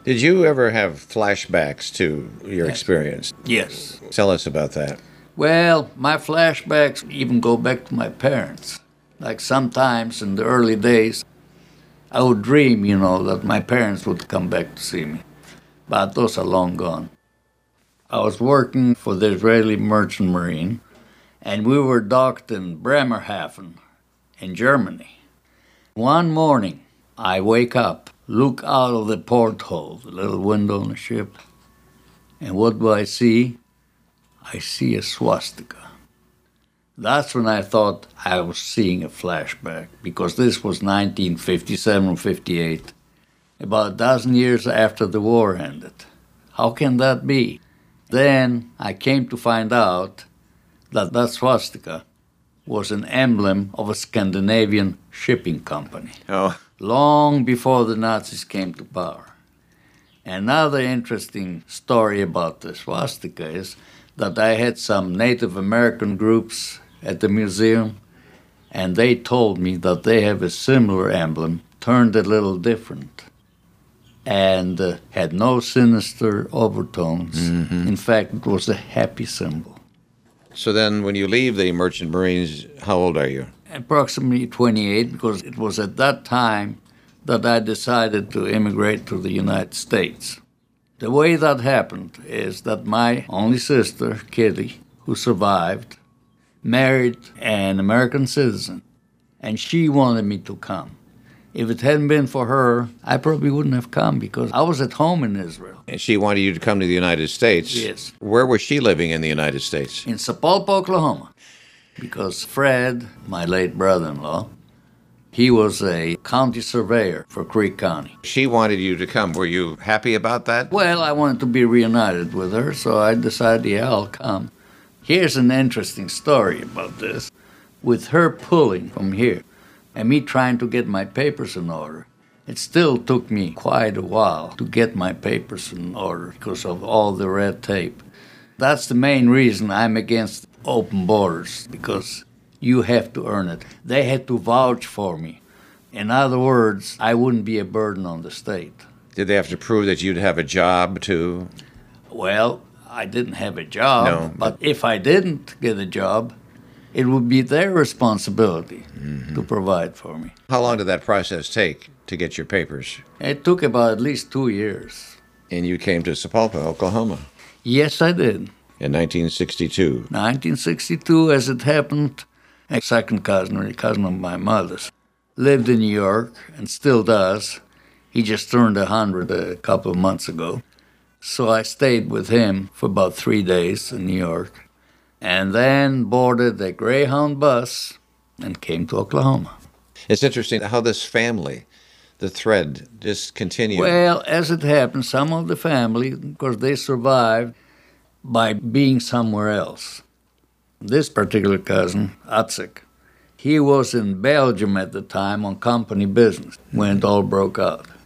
Did you ever have flashbacks to your experience? Yes. Tell us about that. Well, my flashbacks even go back to my parents. Like sometimes in the early days, I would dream, that my parents would come back to see me. But those are long gone. I was working for the Israeli Merchant Marine, and we were docked in Bremerhaven in Germany. One morning, I wake up, look out of the porthole, the little window on the ship, and what do I see? I see a swastika. That's when I thought I was seeing a flashback, because this was 1957 or 58, about a dozen years after the war ended. How can that be? Then I came to find out that that swastika was an emblem of a Scandinavian shipping company. Oh. Long before the Nazis came to power. Another interesting story about the swastika is that I had some Native American groups at the museum, and they told me that they have a similar emblem, turned a little different, and had no sinister overtones. Mm-hmm. In fact, it was a happy symbol. So then when you leave the Merchant Marines, how old are you? Approximately 28, because it was at that time that I decided to immigrate to the United States. The way that happened is that my only sister, Kitty, who survived, married an American citizen, and she wanted me to come. If it hadn't been for her, I probably wouldn't have come because I was at home in Israel. And she wanted you to come to the United States? Yes. Where was she living in the United States? In Sapulpa, Oklahoma, because Fred, my late brother-in-law, he was a county surveyor for Creek County. She wanted you to come. Were you happy about that? Well, I wanted to be reunited with her, so I decided, yeah, I'll come. Here's an interesting story about this. With her pulling from here and me trying to get my papers in order, it still took me quite a while to get my papers in order because of all the red tape. That's the main reason I'm against open borders, because you have to earn it. They had to vouch for me. In other words, I wouldn't be a burden on the state. Did they have to prove that you'd have a job too? Well, I didn't have a job, No. But if I didn't get a job, it would be their responsibility to provide for me. How long did that process take to get your papers? It took about at least 2 years. And you came to Sapulpa, Oklahoma Yes, I did. in 1962. 1962, as it happened, a second cousin, or a cousin of my mother's, lived in New York and still does. He just turned 100 a couple of months ago. So I stayed with him for about 3 days in New York and then boarded a Greyhound bus and came to Oklahoma. It's interesting how this family, the thread, just continued. Well, as it happened, some of the family, of course, they survived by being somewhere else. This particular cousin, Atzik, he was in Belgium at the time on company business when it all broke out.